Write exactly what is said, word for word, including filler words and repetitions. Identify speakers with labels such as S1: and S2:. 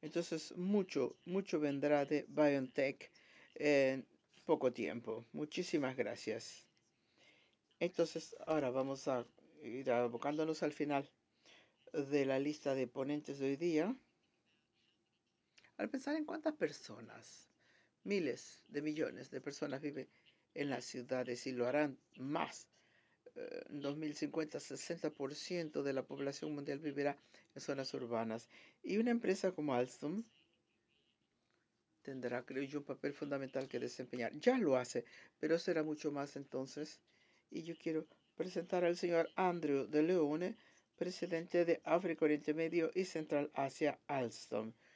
S1: Entonces, mucho, mucho vendrá de BioNTech en poco tiempo. Muchísimas gracias. Entonces, ahora vamos a ir abocándonos al final de la lista de ponentes de hoy día. Al pensar en cuántas personas, miles de millones de personas viven en las ciudades y lo harán más. Eh, En dos mil cincuenta, sesenta por ciento de la población mundial vivirá en zonas urbanas. Y una empresa como Alstom tendrá, creo yo, un papel fundamental que desempeñar. Ya lo hace, pero será mucho más entonces. Y yo quiero presentar al señor Andrew de Leone, presidente de África, Oriente Medio y Central Asia, Alstom.